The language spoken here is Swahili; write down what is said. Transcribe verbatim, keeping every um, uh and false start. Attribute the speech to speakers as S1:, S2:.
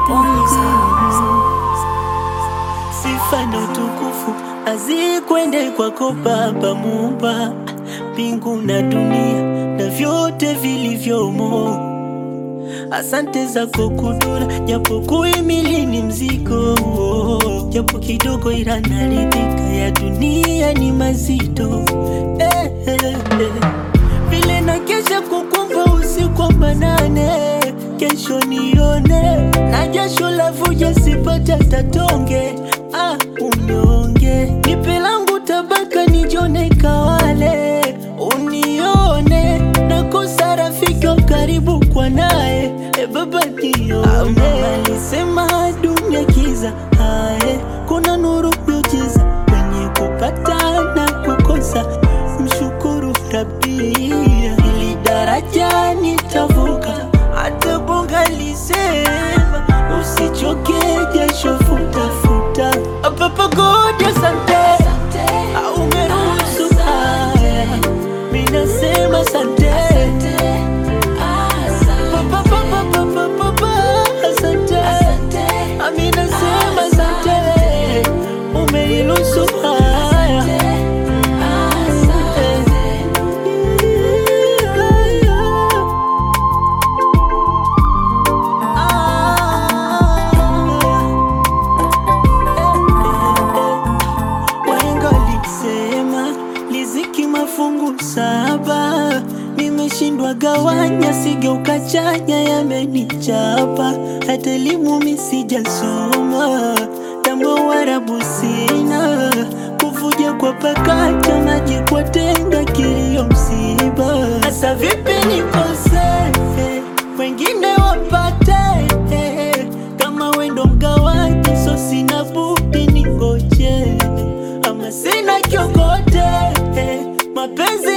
S1: Sifa na utukufu azikwende kwako Baba Muumba mbingu na dunia na vyote vilivyomo. Asante zako kudura japo kuhimili ni mzigo, japo kidogo ila naridhika, ya dunia ni mazito. eh, eh, eh. Vile na kesha kukumba usiku wa manane, kesho nione na jasho la vuja sipata tatonge. Ah, unyonge nipe langu tabaka nijone kawale, unione nakosa rafiki wa karibu kwa nae. E Baba nione, alisema dunia kiza, hae kuna nuru miujiza kwenye kupata na kukosa. Mshukuru Rabbi, ili daraja nitavuka, hata bonga lisema usichoke jasho futa futa. Papa God asante, umeruhusu haya, mimi nasema asante. Papa papa papa papa asante, mimi nasema asante, umeruhusu haya. Fungu saba nimeshindwa gawanya, sigeuka chanya, yamenichapa. Hata elimu mimi sijasoma, tamu Waarabu sina, kuvuja kwa pakacha maji kwa tenga, kilio msiba. Sasa vipi nikose wengine wapate, kama wendo mgawaji, so sina budi ningoje, ama sina kiokote. Mapenzi